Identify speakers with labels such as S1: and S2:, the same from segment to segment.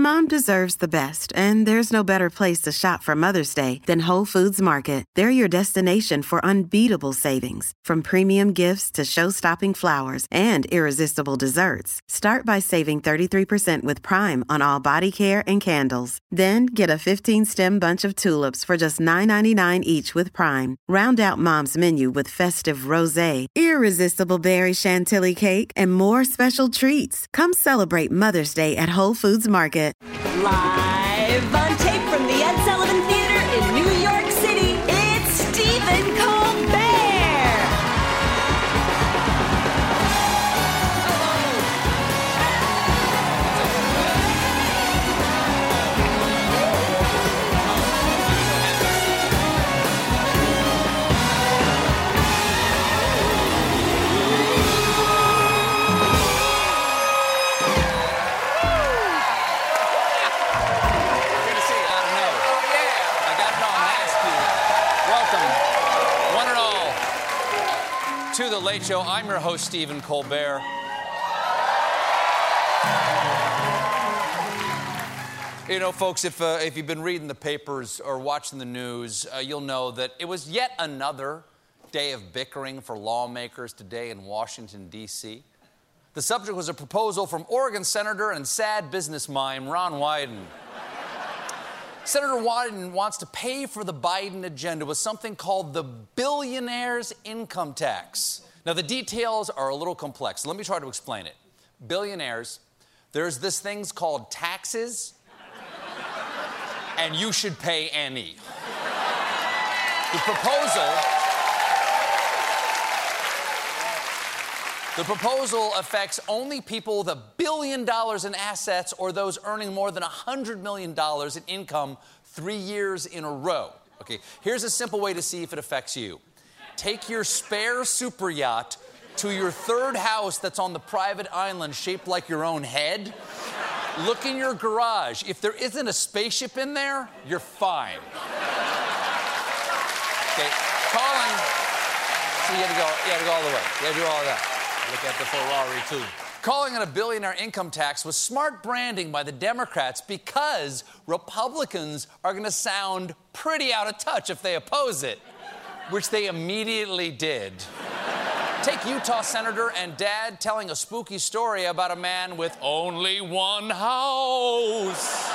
S1: Mom deserves the best, and there's no better place to shop for Mother's Day than Whole Foods Market. They're your destination for unbeatable savings, from premium gifts to show-stopping flowers and irresistible desserts. Start by saving 33% with Prime on all body care and candles. Then get a 15-stem bunch of tulips for just $9.99 each with Prime. Round out Mom's menu with festive rosé, irresistible berry chantilly cake, and more special treats. Come celebrate Mother's Day at Whole Foods Market.
S2: Live on tape from the Ed Sullivan Theater in New York City, it's Stephen Colbert.
S3: To The Late Show. I'm your host, Stephen Colbert. You know, folks, if you've been reading the papers or watching the news, you'll know that it was yet another day of bickering for lawmakers today in Washington, D.C. The subject was a proposal from Oregon Senator and sad business mime Ron Wyden. Senator Wyden wants to pay for the Biden agenda with something called the billionaire's income tax. Now, the details are a little complex. Let me try to explain it. Billionaires, there's this thing called taxes, and you should pay any. The proposal affects only people with $1 billion in assets or those earning more than $100 million in income 3 years in a row. Okay, here's a simple way to see if it affects you. Take your spare super yacht to your third house that's on the private island shaped like your own head. Look in your garage. If there isn't a spaceship in there, you're fine. Okay, calling. So you had to go all the way. You had to do all of that. Look at the Ferrari, too. Calling it a billionaire income tax was smart branding by the Democrats because Republicans are going to sound pretty out of touch if they oppose it, which they immediately did. Take Utah Senator and Dad telling a spooky story about a man with only one house.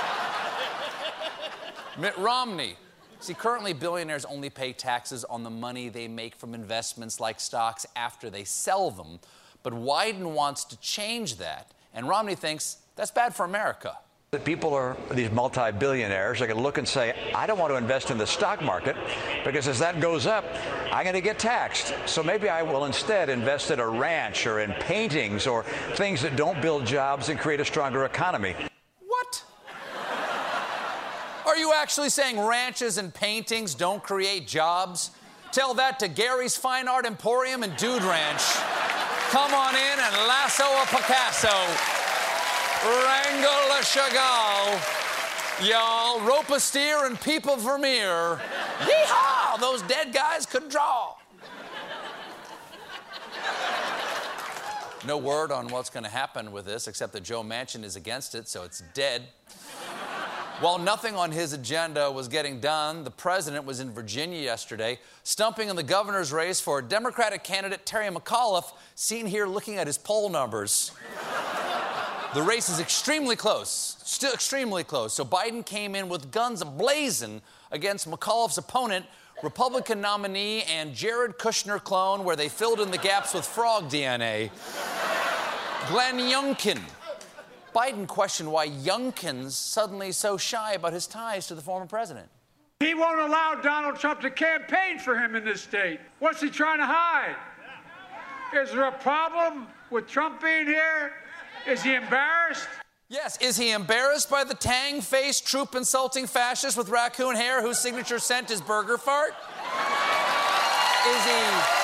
S3: Mitt Romney. See, currently, billionaires only pay taxes on the money they make from investments like stocks after they sell them. But Wyden wants to change that, and Romney thinks that's bad for America.
S4: People are, these multi-billionaires, they can look and say, I don't want to invest in the stock market because as that goes up, I'm going to get taxed. So maybe I will instead invest in a ranch or in paintings or things that don't build jobs and create a stronger economy.
S3: What? Are you actually saying ranches and paintings don't create jobs? Tell that to Gary's Fine Art Emporium and Dude Ranch. Come on in and lasso a Picasso. Wrangle a Chagall. Y'all, rope a steer and peep a Vermeer. Yeehaw! Those dead guys could draw. No word on what's going to happen with this, except that Joe Manchin is against it, so it's dead. While nothing on his agenda was getting done, the president was in Virginia yesterday, stumping in the governor's race for Democratic candidate Terry McAuliffe, seen here looking at his poll numbers. The race is extremely close, still extremely close. So Biden came in with guns a-blazing against McAuliffe's opponent, Republican nominee and Jared Kushner clone, where they filled in the gaps with frog DNA, Glenn Youngkin. Biden questioned why Youngkin's suddenly so shy about his ties to the former president.
S5: He won't allow Donald Trump to campaign for him in this state. What's he trying to hide? Is there a problem with Trump being here? Is he embarrassed?
S3: Yes, is he embarrassed by the tang-faced, troop-insulting fascist with raccoon hair whose signature scent is burger fart? Is he...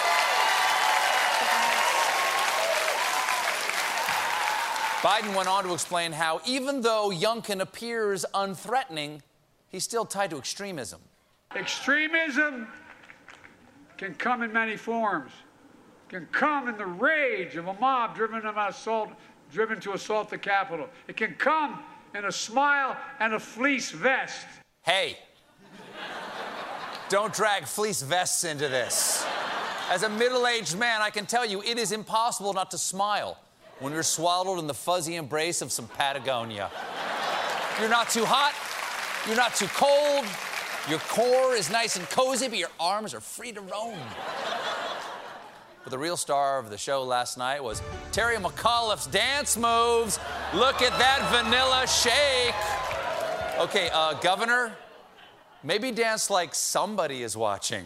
S3: Biden went on to explain how, even though Youngkin appears unthreatening, he's still tied to extremism.
S5: Extremism can come in many forms. It can come in the rage of a mob driven to assault the Capitol. It can come and a smile and a fleece vest.
S3: Hey, don't drag fleece vests into this. As a middle-aged man, I can tell you it is impossible not to smile when you're swaddled in the fuzzy embrace of some Patagonia. You're not too hot, you're not too cold, your core is nice and cozy, but your arms are free to roam. But the real star of the show last night was Terry McAuliffe's dance moves. Look at that vanilla shake. Okay, Governor, maybe dance like somebody is watching.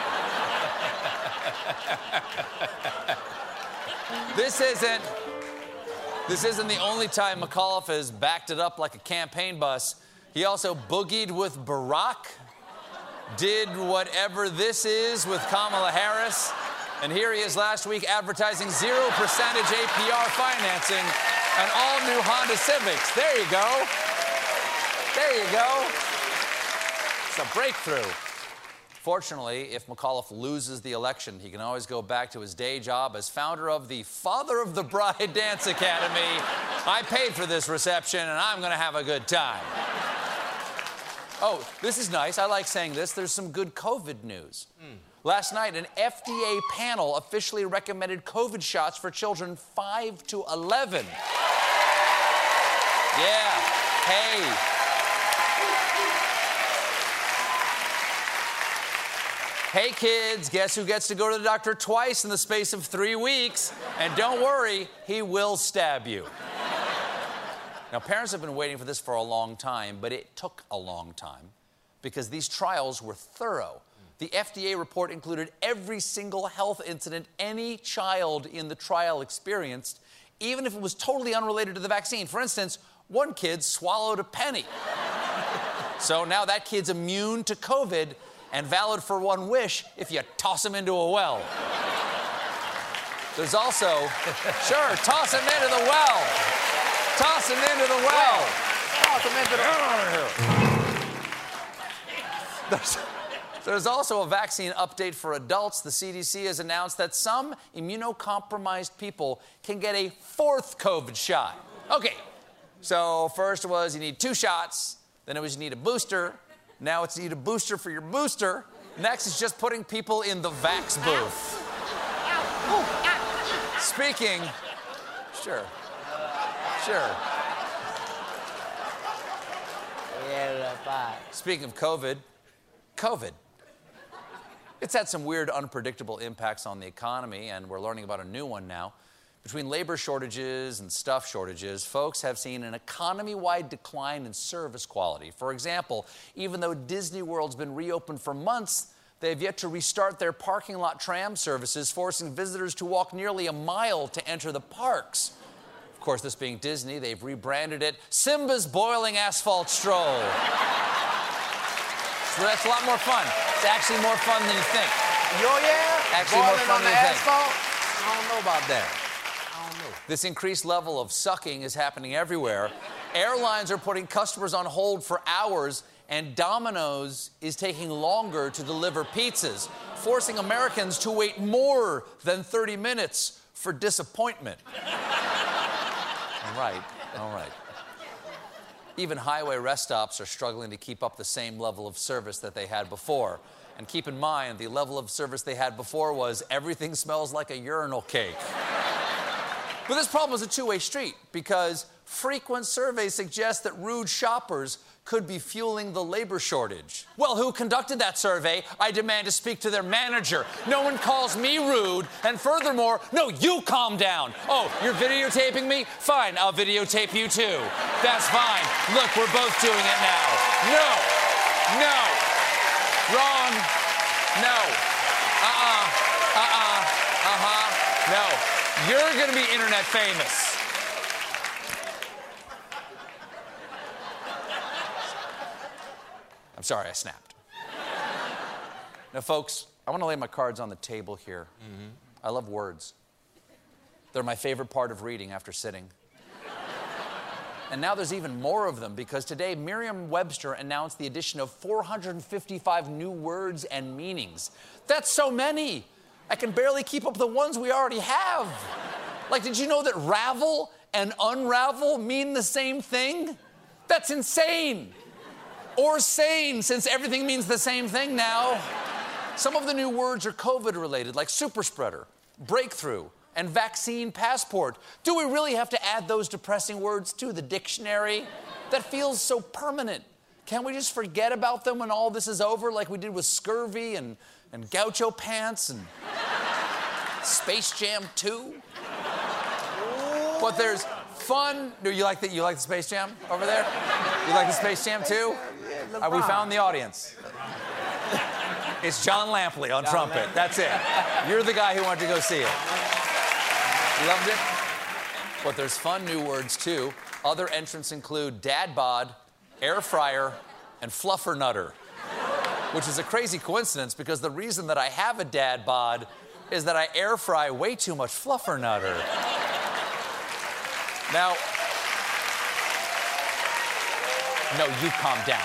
S3: This isn't the only time McAuliffe has backed it up like a campaign bus. He also boogied with Barack, did whatever this is with Kamala Harris, and here he is last week advertising 0% APR financing on all new Honda Civics. There you go. There you go. It's a breakthrough. Fortunately, if McAuliffe loses the election, he can always go back to his day job as founder of the Father of the Bride Dance Academy. I paid for this reception, and I'm going to have a good time. Oh, this is nice. I like saying this. There's some good COVID news. Last night, an FDA panel officially recommended COVID shots for children 5 to 11. Yeah. Hey. Hey, kids, guess who gets to go to the doctor twice in the space of 3 weeks? And don't worry, he will stab you. Now, parents have been waiting for this for a long time, but it took a long time because these trials were thorough. The FDA report included every single health incident any child in the trial experienced, even if it was totally unrelated to the vaccine. For instance, one kid swallowed a penny. So now that kid's immune to COVID and valid for one wish if you toss him into a well. There's also, sure, toss him into the well. Toss him into the well. Toss him into the There's also a vaccine update for adults. The CDC has announced that some immunocompromised people can get a 4th COVID shot. Okay, so first was you need 2 shots, then it was you need a booster, now it's you need a booster for your booster, next is just putting people in the vax booth. Speaking, sure. Speaking of COVID. It's had some weird, unpredictable impacts on the economy, and we're learning about a new one now. Between labor shortages and stuff shortages, folks have seen an economy-wide decline in service quality. For example, even though Disney World's been reopened for months, they have yet to restart their parking lot tram services, forcing visitors to walk nearly a mile to enter the parks. Of course, this being Disney, they've rebranded it Simba's Boiling Asphalt Stroll. So that's a lot more fun. It's actually more fun than you think.
S6: Oh, yeah?
S3: Actually more fun than you think.
S6: Asphalt? I don't know about that. I don't know.
S3: This increased level of sucking is happening everywhere. Airlines are putting customers on hold for hours, and Domino's is taking longer to deliver pizzas, forcing Americans to wait more than 30 minutes for disappointment. All right. Even highway rest stops are struggling to keep up the same level of service that they had before. And keep in mind, the level of service they had before was everything smells like a urinal cake. But this problem is a two-way street because frequent surveys suggest that rude shoppers could be fueling the labor shortage. Well, who conducted that survey? I demand to speak to their manager. No one calls me rude, and furthermore, no, you calm down. Oh, you're videotaping me? Fine, I'll videotape you too. That's fine. Look, we're both doing it now. No. Wrong. No. No. You're gonna be internet famous. I'm sorry, I snapped. Now, folks, I want to lay my cards on the table here. I love words. They're my favorite part of reading after sitting. And now there's even more of them because today Merriam-Webster announced the addition of 455 new words and meanings. That's so many. I can barely keep up the ones we already have. Like, did you know that ravel and unravel mean the same thing? That's insane. Or sane, since everything means the same thing now. Some of the new words are COVID-related, like super spreader, breakthrough, and vaccine passport. Do we really have to add those depressing words to the dictionary? That feels so permanent. Can't we just forget about them when all this is over, like we did with scurvy and gaucho pants and Space Jam 2? But there's fun. Do you like the Space Jam over there? You like the Space Jam 2? We found the audience. It's John Lampley on trumpet. That's it. You're the guy who wanted to go see it. You loved it? But there's fun new words, too. Other entrants include dad bod, air fryer, and fluffernutter, which is a crazy coincidence because the reason that I have a dad bod is that I air fry way too much fluffernutter. Now, no, you calm down.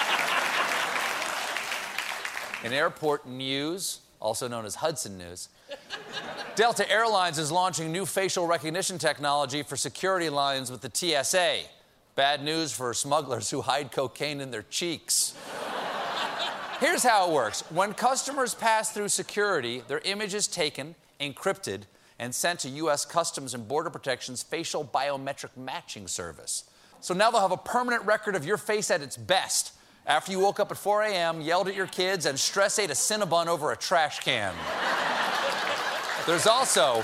S3: In airport news, also known as Hudson News, Delta Airlines is launching new facial recognition technology for security lines with the TSA. Bad news for smugglers who hide cocaine in their cheeks. Here's how it works. When customers pass through security, their image is taken, encrypted, and sent to U.S. Customs and Border Protection's facial biometric matching service. So now they'll have a permanent record of your face at its best after you woke up at 4 a.m., yelled at your kids, and stress-ate a Cinnabon over a trash can. There's also,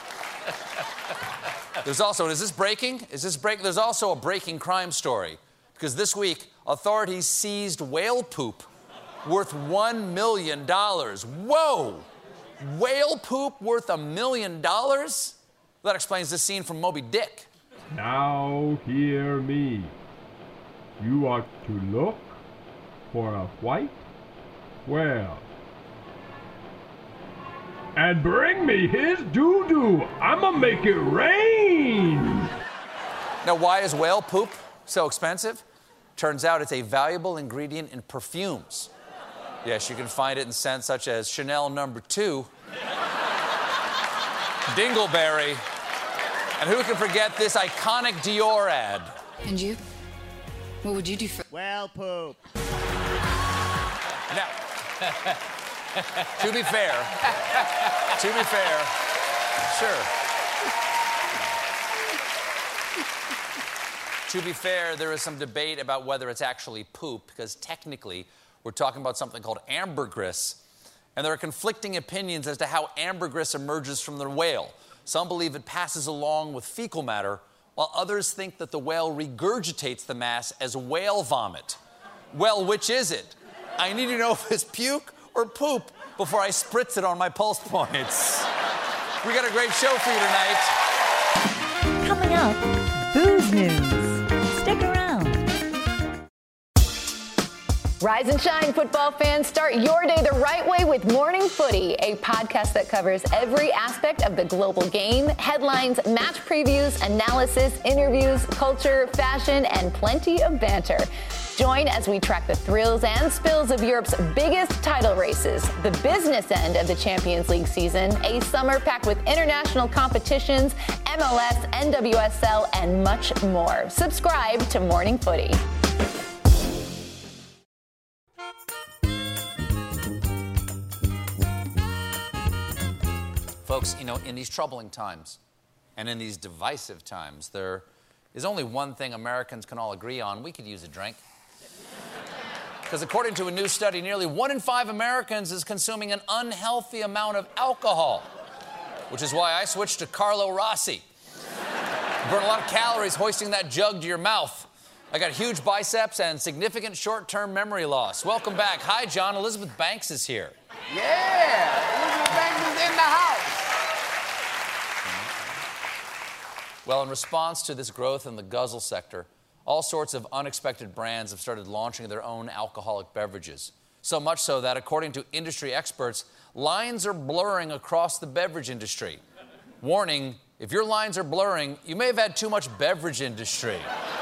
S3: and is this breaking? There's also a breaking crime story. Because this week, authorities seized whale poop worth $1 million. Whoa! Whale poop worth $1 million? That explains this scene from Moby Dick.
S7: Now hear me. You are to look for a white whale. And bring me his doo-doo. I'ma make it rain.
S3: Now, why is whale poop so expensive? Turns out it's a valuable ingredient in perfumes. Yes, you can find it in scents such as Chanel No. 2, Dingleberry, and who can forget this iconic Dior ad?
S8: And you? What would you do for...
S9: Whale poop.
S3: Now, to be fair, sure. To be fair, there is some debate about whether it's actually poop, because technically, we're talking about something called ambergris, and there are conflicting opinions as to how ambergris emerges from the whale. Some believe it passes along with fecal matter, while others think that the whale regurgitates the mass as whale vomit. Well, which is it? I need to know if it's puke or poop before I spritz it on my pulse points. We got a great show for you tonight.
S10: Coming up, Booze News. Stick around.
S11: Rise and shine, football fans. Start your day the right way with Morning Footy, a podcast that covers every aspect of the global game, headlines, match previews, analysis, interviews, culture, fashion, and plenty of banter. Join as we track the thrills and spills of Europe's biggest title races, the business end of the Champions League season, a summer packed with international competitions, MLS, NWSL, and much more. Subscribe to Morning Footy.
S3: Folks, you know, in these troubling times and in these divisive times, there is only one thing Americans can all agree on. We could use a drink. Because according to a new study, nearly 1 in 5 Americans is consuming an unhealthy amount of alcohol, which is why I switched to Carlo Rossi. Burn a lot of calories hoisting that jug to your mouth. I got huge biceps and significant short-term memory loss. Welcome back. Hi, John. Elizabeth Banks is here.
S6: Yeah, Elizabeth Banks is in the house.
S3: Well, in response to this growth in the guzzle sector, all sorts of unexpected brands have started launching their own alcoholic beverages. So much so that, according to industry experts, lines are blurring across the beverage industry. Warning, if your lines are blurring, you may have had too much beverage industry.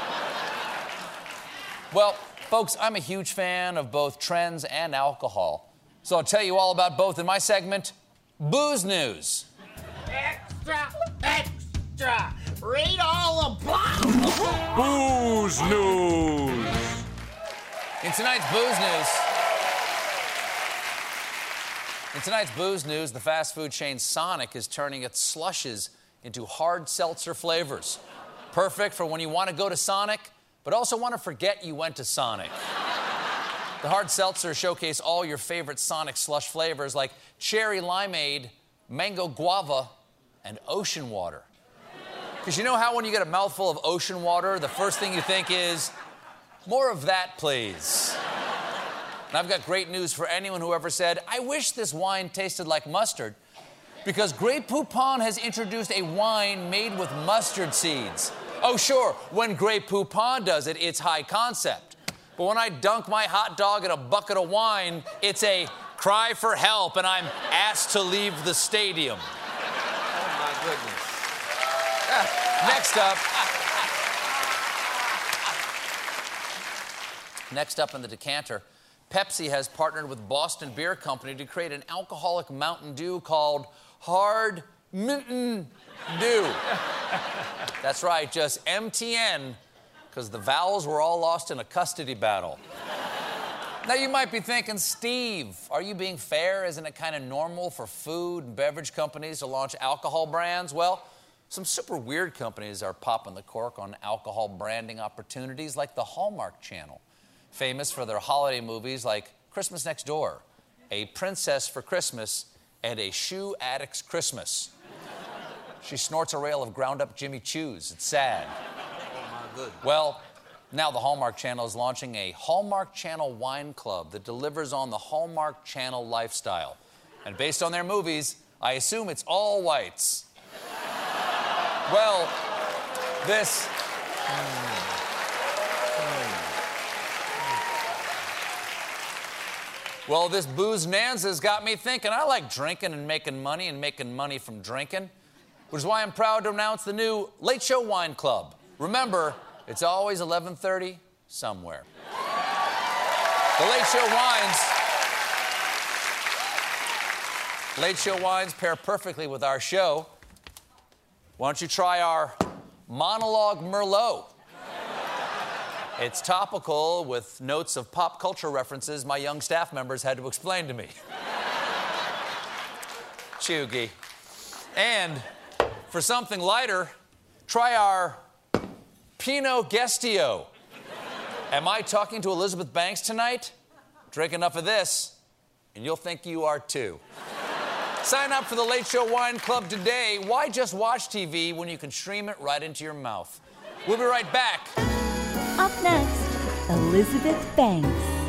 S3: Well, folks, I'm a huge fan of both trends and alcohol. So I'll tell you all about both in my segment, Booze News.
S9: Extra, extra.
S6: extra. Read all about
S9: Booze News.
S3: In tonight's booze news, the fast food chain Sonic is turning its slushes into hard seltzer flavors. Perfect for when you want to go to Sonic, but also want to forget you went to Sonic. The hard seltzers showcase all your favorite Sonic slush flavors like cherry limeade, mango guava, and ocean water. Because you know how when you get a mouthful of ocean water, the first thing you think is, more of that, please. And I've got great news for anyone who ever said, I wish this wine tasted like mustard, because Grey Poupon has introduced a wine made with mustard seeds. Oh, sure, when Grey Poupon does it, it's high concept. But when I dunk my hot dog in a bucket of wine, it's a cry for help, and I'm asked to leave the stadium.
S6: Oh, my goodness.
S3: Next up in the decanter, Pepsi has partnered with Boston Beer Company to create an alcoholic Mountain Dew called Hard Mountain Dew. That's right, just MTN, because the vowels were all lost in a custody battle. Now you might be thinking, Steve, are you being fair? Isn't it kind of normal for food and beverage companies to launch alcohol brands? Well, some super weird companies are popping the cork on alcohol branding opportunities, like the Hallmark Channel, famous for their holiday movies like Christmas Next Door, A Princess for Christmas, and A Shoe Addict's Christmas. She snorts a rail of ground-up Jimmy Choos. It's sad.
S6: Oh, my goodness.
S3: Well, now the Hallmark Channel is launching a Hallmark Channel wine club that delivers on the Hallmark Channel lifestyle. And based on their movies, I assume it's all whites. Well, this... Well, this booze-nanza's got me thinking. I like drinking and making money from drinking, which is why I'm proud to announce the new Late Show Wine Club. Remember, it's always 11:30 somewhere. The Late Show wines pair perfectly with our show. Why don't you try our Monologue Merlot? It's topical with notes of pop culture references my young staff members had to explain to me. Chuggy. And for something lighter, try our Pinot Gestio. Am I talking to Elizabeth Banks tonight? Drink enough of this, and you'll think you are too. Sign up for the Late Show Wine Club today. Why just watch TV when you can stream it right into your mouth? We'll be right back.
S10: Up next, Elizabeth Banks.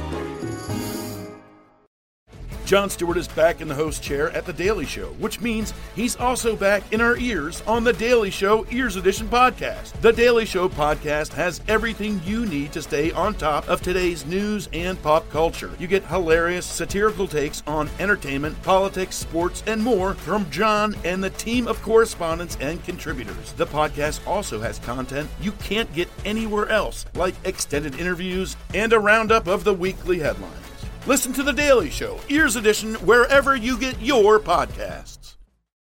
S12: Jon Stewart is back in the host chair at The Daily Show, which means he's also back in our ears on The Daily Show Ears Edition podcast. The Daily Show podcast has everything you need to stay on top of today's news and pop culture. You get hilarious, satirical takes on entertainment, politics, sports, and more from Jon and the team of correspondents and contributors. The podcast also has content you can't get anywhere else, like extended interviews and a roundup of the weekly headlines. Listen to The Daily Show, Ears Edition, wherever you get your podcasts.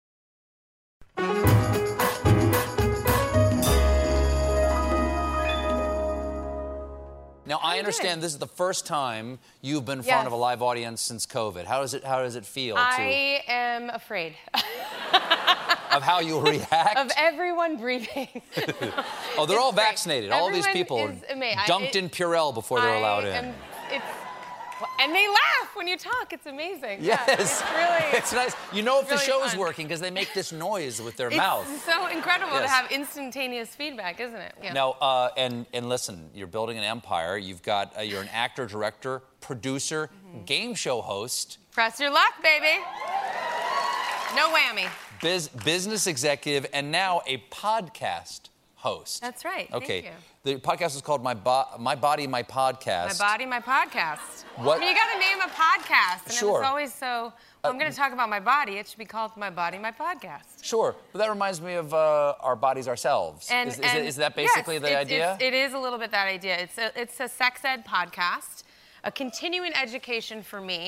S3: Now, I understand this is the first time you've been in front of a live audience since COVID. How does it feel?
S13: I am afraid.
S3: Of how you'll react?
S13: Of everyone breathing.
S3: Oh, they're all vaccinated. All of these people are dunked in Purell before they're allowed in.
S13: And they laugh when you talk. It's amazing.
S3: Yes.
S13: Yeah, it's really...
S3: It's nice. You know if the
S13: really
S3: show is
S13: fun.
S3: working because they make this noise with their mouth.
S13: It's so incredible to have instantaneous feedback, isn't it? Yeah.
S3: Now, and listen, you're building an empire. You've got, you're an actor, director, producer, game show host.
S13: Press your luck, baby. No whammy.
S3: Business executive, and now a podcast host.
S13: That's right.
S3: Okay.
S13: Thank you.
S3: The podcast is called My Body, My Podcast.
S13: My Body, My Podcast.
S3: What?
S13: I mean, you got to name a podcast. And
S3: Sure.
S13: it's always so, I'm going to talk about my body. It should be called My Body, My Podcast.
S3: Sure. But that reminds me of Our Bodies, Ourselves. Is that basically the idea?
S13: It is a little bit that idea. It's a sex ed podcast, a continuing education for me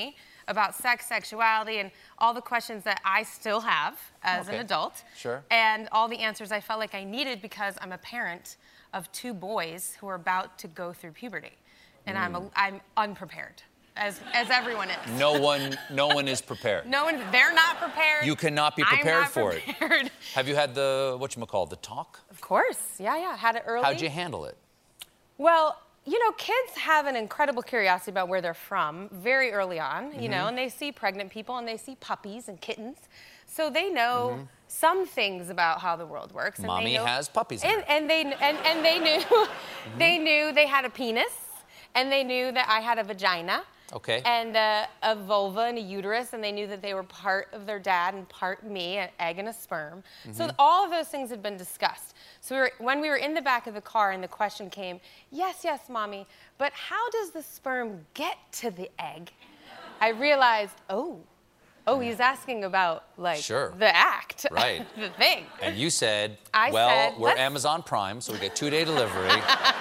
S13: about sex, sexuality, and all the questions that I still have as an adult.
S3: Sure.
S13: And all the answers I felt like I needed because I'm a parent of 2 boys who are about to go through puberty. And I'm unprepared, as everyone is.
S3: No one is prepared.
S13: They're not prepared.
S3: You cannot be prepared for it.
S13: Prepared.
S3: Have you had the talk?
S13: Of course, yeah, had it early.
S3: How'd you handle it?
S13: Well, you know, kids have an incredible curiosity about where they're from very early on, you know, and they see pregnant people and they see puppies and kittens. So they know some things about how the world works. And
S3: Mommy
S13: they know,
S3: has puppies in her.
S13: And they knew they knew they had a penis, and they knew that I had a vagina.
S3: Okay.
S13: And a vulva and a uterus, and they knew that they were part of their dad and part me, an egg and a sperm. So all of those things had been discussed. So when we were in the back of the car and the question came, yes, Mommy, but how does the sperm get to the egg? I realized, he's asking about, like, the act.
S3: Right.
S13: The thing.
S3: And you said,
S13: I said,
S3: we're Amazon Prime, so we get 2-day delivery.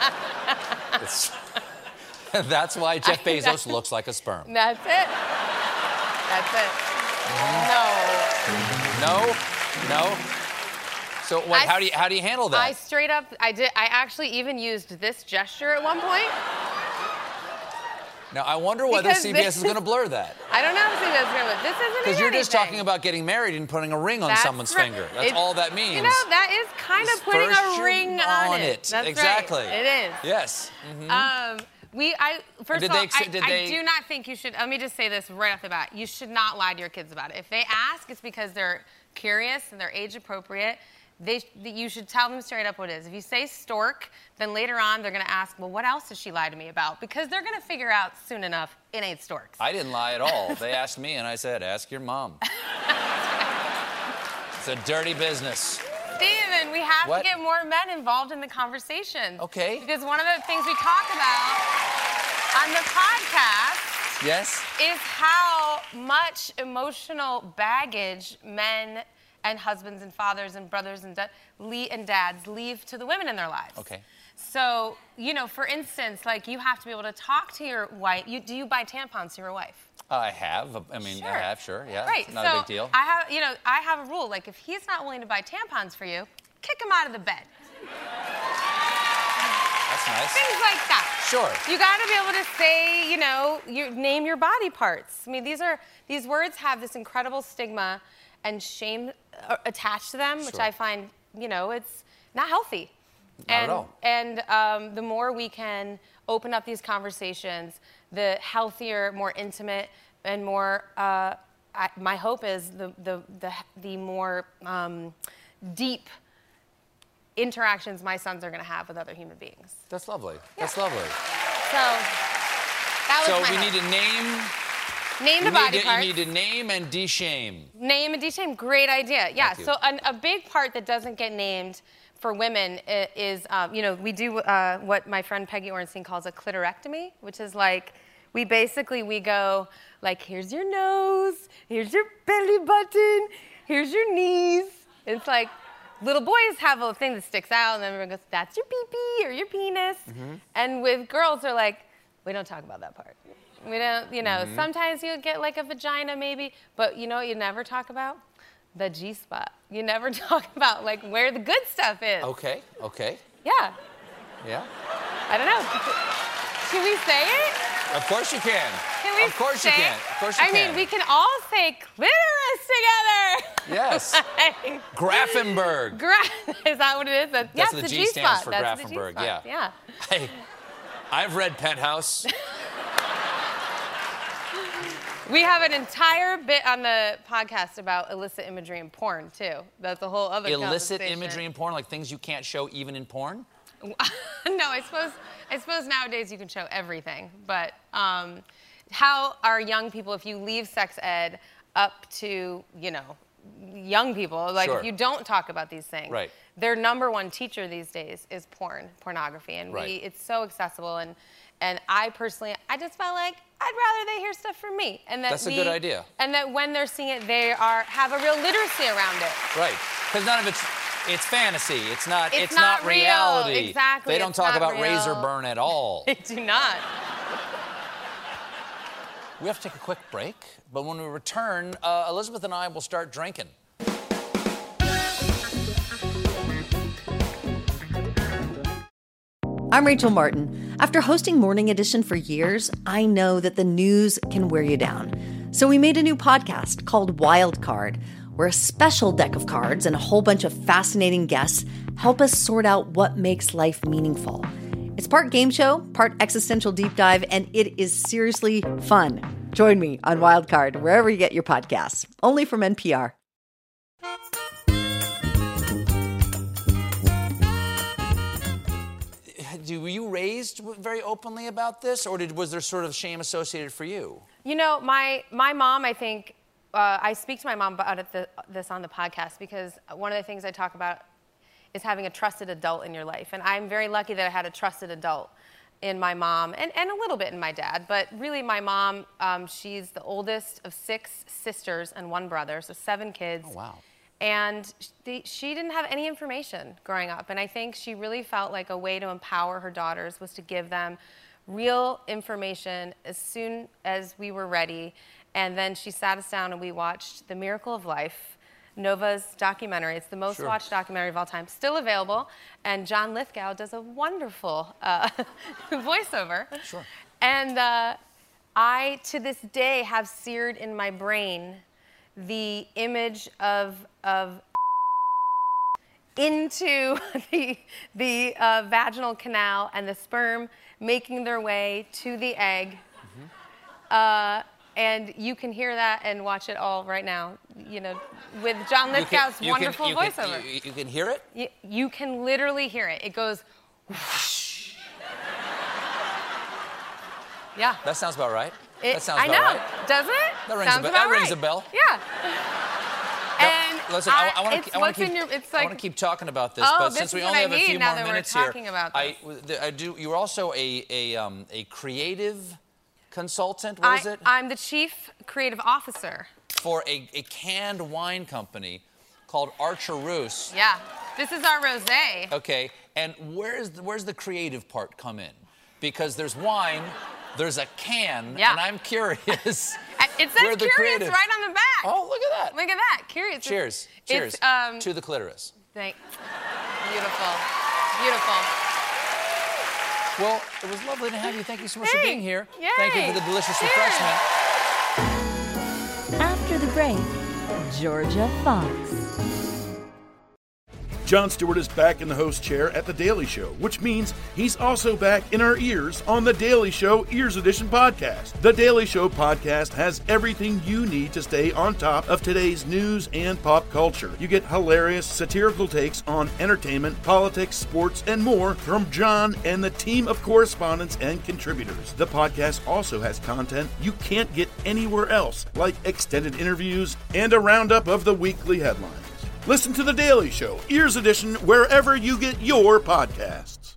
S3: That's why Jeff Bezos looks like a sperm.
S13: That's it.
S3: No. So what? How do you handle that?
S13: I straight up, I actually even used this gesture at one point.
S3: Now I wonder whether CBS is going to blur that.
S13: I don't know if CBS is going to, but this isn't.
S3: Because you're just talking about getting married and putting a ring on someone's finger. That's all that means.
S13: You know, that is kind of putting a ring on it. That's
S3: exactly.
S13: Right. It is.
S3: Yes.
S13: First of all, I do not think you should, let me just say this right off the bat. You should not lie to your kids about it. If they ask, it's because they're curious and they're age appropriate. You should tell them straight up what it is. If you say stork, then later on they're going to ask, well, what else did she lie to me about? Because they're going to figure out soon enough it ain't storks.
S3: I didn't lie at all. They asked me and I said, ask your mom. It's a dirty business.
S13: Steven, we have to get more men involved in the conversation.
S3: Okay.
S13: Because one of the things we talk about on the podcast is how much emotional baggage men and husbands and fathers and brothers and dads leave to the women in their lives.
S3: Okay.
S13: So, you know, for instance, like you have to be able to talk to your wife. Do you buy tampons to your wife?
S3: I have. I mean,
S13: sure.
S3: I have, sure. Yeah.
S13: Right.
S3: Not a big deal.
S13: I have a rule. Like, if he's not willing to buy tampons for you, kick him out of the bed.
S3: That's nice.
S13: Things like that.
S3: Sure.
S13: You got to be able to say, you know, name your body parts. I mean, these words have this incredible stigma and shame attached to them, which I find, you know, it's not healthy.
S3: Not at all.
S13: And the more we can open up these conversations, the healthier, more intimate, and more. My hope is the more deep interactions my sons are going to have with other human beings.
S3: That's lovely.
S13: Yeah.
S3: That's lovely.
S13: So that was my
S3: we
S13: hope.
S3: need to name.
S13: Name the body parts.
S3: You need to name and de-shame.
S13: Name and de-shame. Great idea. Yeah.
S3: Thank you.
S13: So a big part that doesn't get named for women is, you know, we do what my friend Peggy Orenstein calls a clitorectomy, which is like, we go like, here's your nose, here's your belly button, here's your knees. It's like, little boys have a thing that sticks out, and then everyone goes, that's your pee-pee or your penis. And with girls, they're like, we don't talk about that part. We don't, you know, sometimes you'll get like a vagina maybe, but you know what you never talk about? The G-spot. You never talk about like where the good stuff is.
S3: Okay.
S13: Yeah.
S3: Yeah.
S13: I don't know. Can we say it?
S3: Of course you can.
S13: Can we
S3: Of course
S13: say
S3: you can.
S13: it?
S3: Of course you
S13: I
S3: can.
S13: mean, we can all say clitoris together.
S3: Yes. Grafenberg.
S13: Is that what it is?
S3: That's
S13: the
S3: the G
S13: G-spot.
S3: stands for
S13: That's
S3: Grafenberg.
S13: the G-spot.
S3: Yeah.
S13: Yeah.
S3: I've read Penthouse.
S13: We have an entire bit on the podcast about illicit imagery and porn, too. That's a whole other
S3: Illicit
S13: conversation.
S3: imagery and porn, like things you can't show even in porn?
S13: No, I suppose nowadays you can show everything. But how are young people, if you leave sex ed up to, you know, young people, like if you don't talk about these things, their number one teacher these days is pornography. And it's so accessible. And I personally, I just felt like I'd rather they hear stuff from me. And that
S3: That's a good idea.
S13: And that when they're seeing it, they have a real literacy around it.
S3: Right. Because none of it's fantasy. It's not
S13: real.
S3: reality.
S13: Exactly.
S3: They don't talk about razor burn at all.
S13: They do not.
S3: We have to take a quick break, but when we return, Elizabeth and I will start drinking.
S14: I'm Rachel Martin. After hosting Morning Edition for years, I know that the news can wear you down. So we made a new podcast called Wild Card, where a special deck of cards and a whole bunch of fascinating guests help us sort out what makes life meaningful. It's part game show, part existential deep dive, and it is seriously fun. Join me on Wild Card, wherever you get your podcasts, only from NPR.
S3: Were you raised very openly about this, or was there sort of shame associated for you?
S13: You know, my mom, I think, I speak to my mom about this on the podcast because one of the things I talk about is having a trusted adult in your life. And I'm very lucky that I had a trusted adult in my mom and a little bit in my dad. But really, my mom, she's the oldest of 6 sisters and 1 brother, so 7 kids.
S3: Oh, wow.
S13: And she didn't have any information growing up. And I think she really felt like a way to empower her daughters was to give them real information as soon as we were ready. And then she sat us down and we watched The Miracle of Life, Nova's documentary. It's the most watched documentary of all time, still available. And John Lithgow does a wonderful voiceover.
S3: Sure.
S13: And I, to this day, have seared in my brain the image of into the vaginal canal and the sperm making their way to the egg. And you can hear that and watch it all right now, you know, with John Lithgow's wonderful voiceover.
S3: You can hear it?
S13: You can literally hear it. It goes whoosh. Yeah.
S3: That sounds about right. That sounds
S13: I
S3: about
S13: know.
S3: right.
S13: Does it?
S3: That rings a bell. That rings a bell.
S13: Yeah. And
S3: listen, I want to keep talking about this, but since we only have a few more minutes here, you're also a creative consultant. What is it?
S13: I'm the chief creative officer
S3: for a canned wine company called Archer-Roos.
S13: Yeah, this is our rosé.
S3: Okay, and where's the creative part come in? Because there's wine. There's a can, and I'm curious.
S13: It says curious right on the back.
S3: Oh, look at that.
S13: Look at that. Curious.
S3: Cheers. Cheers. To the clitoris.
S13: Beautiful. Beautiful.
S3: Well, it was lovely to have you. Thank you so much for being here.
S13: Yay.
S3: Thank you for the delicious refreshment.
S10: After the break, Georgia Fox.
S12: Jon Stewart is back in the host chair at The Daily Show, which means he's also back in our ears on The Daily Show Ears Edition podcast. The Daily Show podcast has everything you need to stay on top of today's news and pop culture. You get hilarious, satirical takes on entertainment, politics, sports, and more from Jon and the team of correspondents and contributors. The podcast also has content you can't get anywhere else, like extended interviews and a roundup of the weekly headlines. Listen to The Daily Show, Ears Edition, wherever you get your podcasts.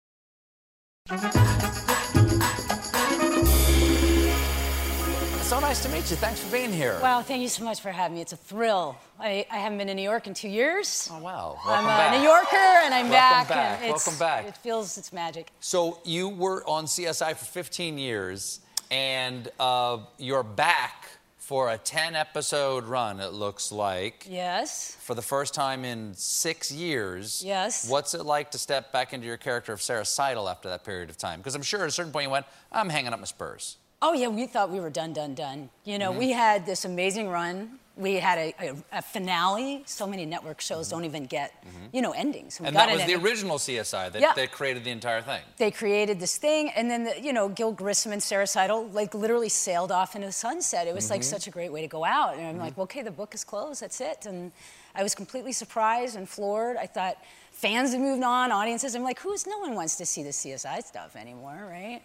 S3: So nice to meet you. Thanks for being here.
S15: Wow, thank you so much for having me. It's a thrill. I haven't been in New York in 2 years.
S3: Oh, wow.
S15: I'm a New Yorker, and I'm back.
S3: Welcome back.
S15: It feels it's magic.
S3: So you were on CSI for 15 years, and you're back for a 10-episode run, it looks like.
S15: Yes.
S3: For the first time in 6 years.
S15: Yes.
S3: What's it like to step back into your character of Sarah Seidel after that period of time? Because I'm sure at a certain point you went, I'm hanging up my spurs.
S15: Oh, yeah, we thought we were done. You know, we had this amazing run. We had a finale. So many network shows don't even get, you know, endings.
S3: And that was the original CSI that created the entire thing.
S15: They created this thing, and then, you know, Gil Grissom and Sarah Seidel, like, literally sailed off into the sunset. It was, like, such a great way to go out. And I'm like, okay, the book is closed. That's it. And I was completely surprised and floored. I thought fans had moved on, audiences. I'm like, no one wants to see the CSI stuff anymore, right?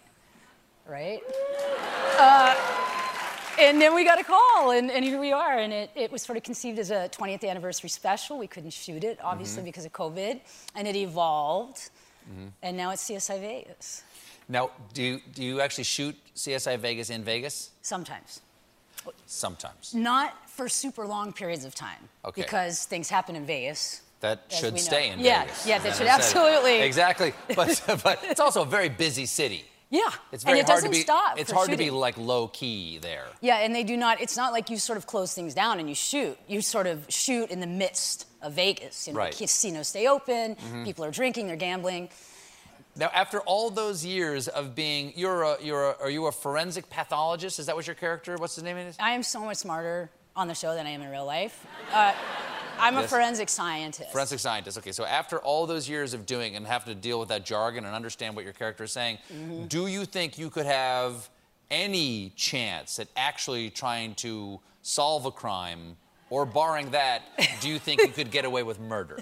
S15: And then we got a call, and here we are. And it was sort of conceived as a 20th anniversary special. We couldn't shoot it, obviously, because of COVID. And it evolved. And now it's CSI Vegas.
S3: Now, do you actually shoot CSI Vegas in Vegas?
S15: Sometimes.
S3: Sometimes.
S15: Not for super long periods of time.
S3: Okay.
S15: Because things happen in Vegas.
S3: That should stay in
S15: Vegas. Yeah, that should absolutely.
S3: Exactly. But it's also a very busy city.
S15: Yeah,
S3: It's very
S15: and it
S3: hard
S15: doesn't
S3: to be.
S15: stop.
S3: It's
S15: for
S3: hard to be
S15: shooting.
S3: like low key there.
S15: Yeah, and they do not. It's not like you sort of close things down and you shoot. You sort of shoot in the midst of Vegas. You know,
S3: Right.
S15: casinos stay open.
S3: Mhm.
S15: People are drinking. They're gambling.
S3: Now, after all those years of being, are you a forensic pathologist? Is that what your character? What's his name? Is?
S15: I am so much smarter on the show than I am in real life. I'm a
S3: Yes.
S15: forensic scientist.
S3: Forensic scientist. Okay, so after all those years of doing and having to deal with that jargon and understand what your character is saying,
S15: Mhm.
S3: do you think you could have any chance at actually trying to solve a crime, or barring that, do you think you could get away with murder?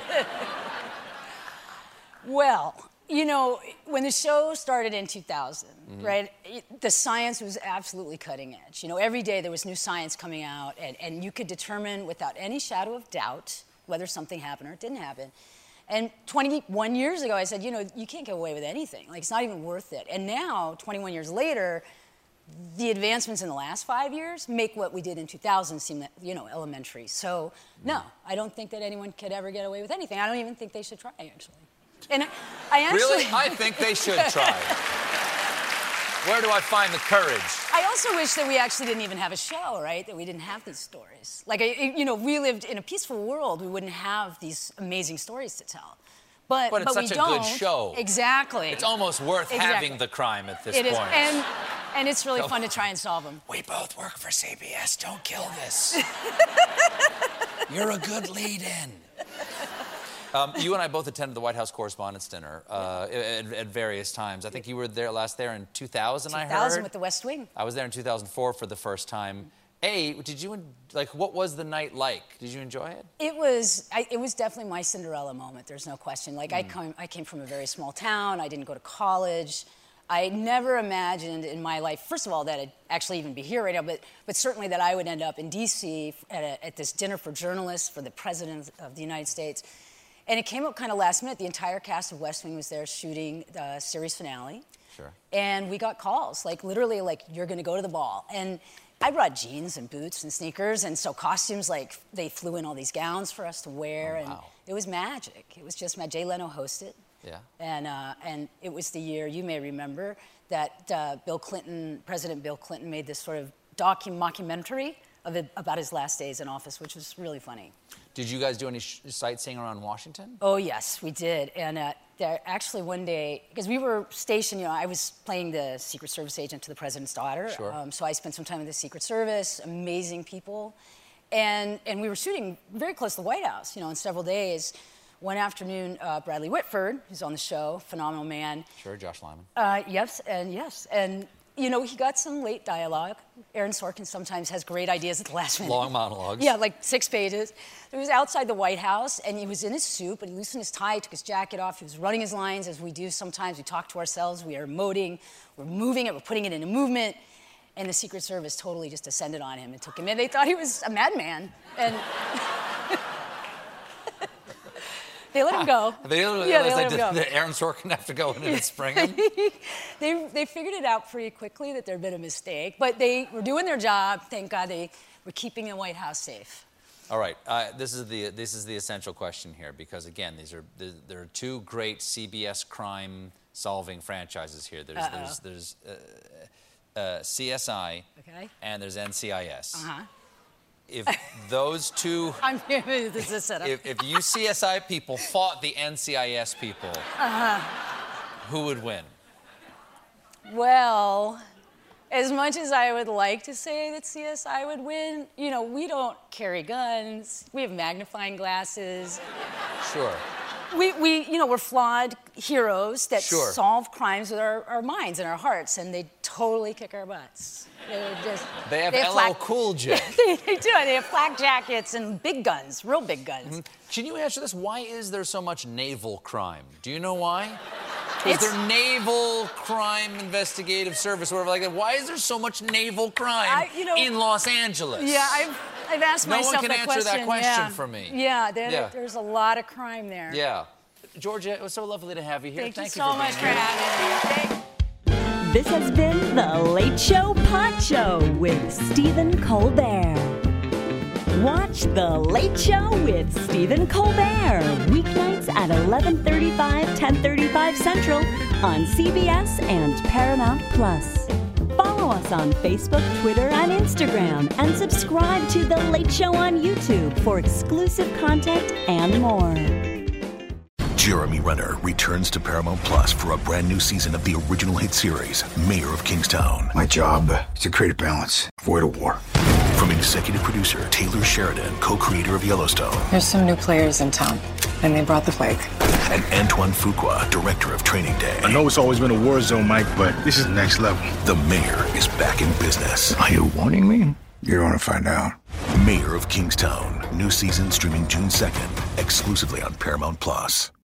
S15: Well, you know, when the show started in 2000,
S3: Mhm.
S15: right, the science was absolutely cutting edge. You know, every day there was new science coming out, and you could determine without any shadow of doubt whether something happened or it didn't happen. And 21 years ago, I said, you know, you can't get away with anything. Like, it's not even worth it. And now, 21 years later, the advancements in the last 5 years make what we did in 2000 seem, you know, elementary. So, no, I don't think that anyone could ever get away with anything. I don't even think they should try, actually. And I actually...
S3: Really? I think they should try. Where do I find the courage?
S15: I also wish that we actually didn't even have a show, right? That we didn't have these stories. Like, you know, we lived in a peaceful world, we wouldn't have these amazing stories to tell. But
S3: it's
S15: we
S3: such a
S15: don't.
S3: good show.
S15: Exactly.
S3: It's almost worth
S15: Exactly.
S3: having the crime at this
S15: It
S3: point.
S15: is, and it's really
S3: So-
S15: fun to try and solve them.
S3: We both work for CBS. Don't kill this. You're a good lead-in. You and I both attended the White House Correspondents' Dinner at various times. I think you were there in 2000, I heard.
S15: 2000 with the West Wing.
S3: I was there in 2004 for the first time. Did you, what was the night like? Did you enjoy it?
S15: It was definitely my Cinderella moment. There's no question. Like, I came from a very small town. I didn't go to college. I never imagined in my life, first of all, that I'd actually even be here right now, but certainly that I would end up in D.C. at this dinner for journalists for the President of the United States. And it came up kind of last minute. The entire cast of West Wing was there shooting the series finale.
S3: Sure.
S15: And we got calls, like literally, like, you're going to go to the ball. And I brought jeans and boots and sneakers, and so costumes, like, they flew in all these gowns for us to wear, and it was magic. It was just Jay Leno hosted.
S3: Yeah.
S15: And it was the year, you may remember, that President Bill Clinton made this sort of mockumentary about his last days in office, which was really funny.
S3: Did you guys do any sightseeing around Washington?
S15: Oh, yes, we did. And there, actually one day, because we were stationed, you know, I was playing the Secret Service agent to the president's daughter.
S3: Sure.
S15: So I spent some time with the Secret Service, amazing people. And we were shooting very close to the White House, you know, in several days. One afternoon, Bradley Whitford, who's on the show, phenomenal man.
S3: Sure, Josh Lyman.
S15: Yes. And, you know, he got some late dialogue. Aaron Sorkin sometimes has great ideas at the last minute.
S3: Long monologues.
S15: Yeah, like 6 pages. He was outside the White House, and he was in his suit, but he loosened his tie, took his jacket off. He was running his lines, as we do sometimes. We talk to ourselves. We are emoting. We're moving it. We're putting it into movement. And the Secret Service totally just descended on him and took him in. They thought he was a madman. And they let him go.
S3: They let him go. Did Aaron Sorkin have to go in and spring him?
S15: They figured it out pretty quickly that there'd been a mistake, but they were doing their job. Thank God they were keeping the White House safe.
S3: All right, this is the essential question here, because again, there are two great CBS crime-solving franchises here. There's CSI,
S15: okay,
S3: and there's NCIS.
S15: Uh-huh.
S3: If those two,
S15: this is a setup.
S3: If you CSI people fought the NCIS people, who would win?
S15: Well, as much as I would like to say that CSI would win, you know, we don't carry guns. We have magnifying glasses.
S3: Sure.
S15: We're flawed heroes that
S3: Sure.
S15: solve crimes with our minds and our hearts, and they totally kick our butts.
S3: They have LL Cool J.
S15: They do. They have flak jackets and big guns, real big guns.
S3: Mm-hmm. Can you answer this? Why is there so much naval crime? Do you know why? Is there naval crime investigative service or whatever like that? Why is there so much naval crime in Los Angeles?
S15: Yeah, I've asked myself that question.
S3: No one can answer that question for me.
S15: Yeah, there's a lot of crime there.
S3: Yeah. Georgia, it was so lovely to have you here.
S15: Thank you so much for having me.
S10: This has been The Late Show Pod Show with Stephen Colbert. Watch The Late Show with Stephen Colbert weeknights at 11:35, 10:35 Central on CBS and Paramount Plus. Follow us on Facebook, Twitter, and Instagram, and subscribe to The Late Show on YouTube for exclusive content and more.
S16: Jeremy Renner returns to Paramount Plus for a brand new season of the original hit series, Mayor of Kingstown.
S17: My job is to create a balance, avoid a war.
S16: From executive producer Taylor Sheridan, co-creator of Yellowstone.
S18: There's some new players in town, and they brought the plague.
S16: And Antoine Fuqua, director of Training Day.
S17: I know it's always been a war zone, Mike, but this is next level.
S16: The Mayor is back in business.
S17: Are you warning me? You're going to find out.
S16: Mayor of Kingstown. New season streaming June 2nd, exclusively on Paramount Plus.